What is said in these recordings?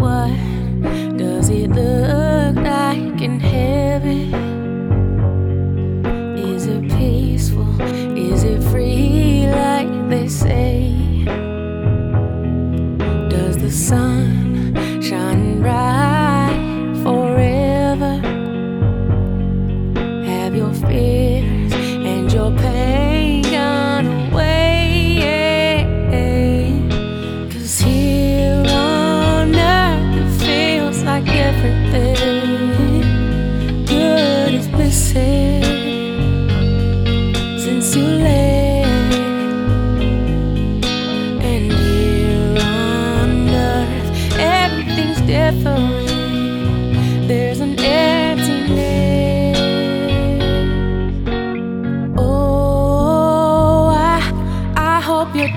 What does it look like in heaven? Is it peaceful? Is it free like they say? Does the sun shine bright forever? Have your fears and your pain gone away? 'Cause here on earth it feels like everything good is missing since you left. And here on earth everything's different. There's an emptiness. Oh, I hope you're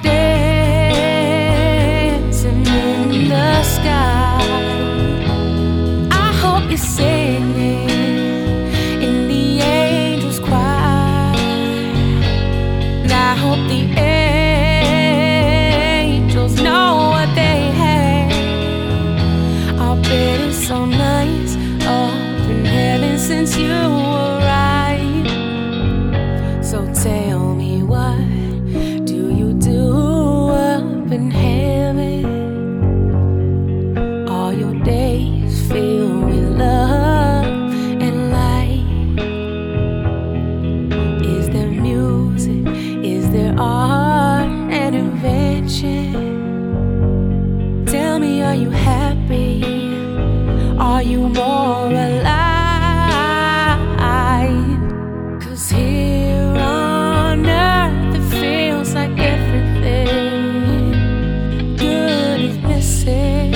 dancing in the sky. I hope you're singing in the angels' choir. And I hope the angels know what they have. I'll bet it's so nice up in heaven since you arrived. So tell me, what do you do up in heaven? All your days filled with love and light. Is there music? Is there art and invention? Tell me, are you happy? Are you more alive? 'Cause here on earth it feels like everything good is missing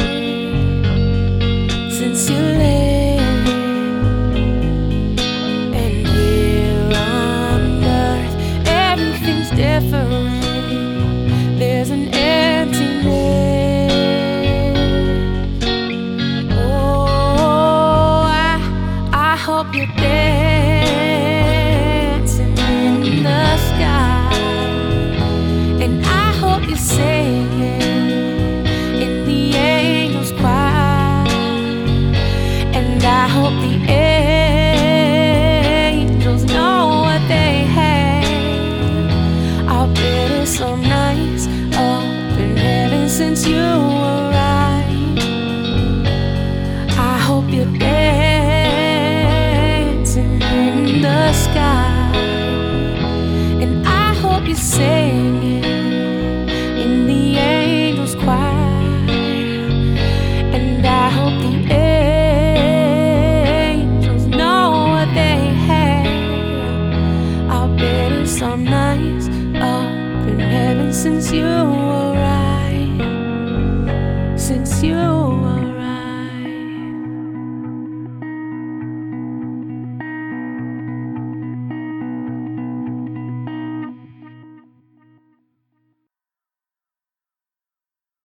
since you left. And here on earth everything's different. There's an emptiness. Oh, I hope you're dancing in the sky. And I hope you're singing in the angels' choir. And I hope the angels know what they have. I'll bet it's so nice up in heaven since you arrived. I hope you're dancing in the sky. And I hope you're singing in the angels' choir. And I hope the angels know what they have. I'll bet it's so nice up in heaven since you arrived.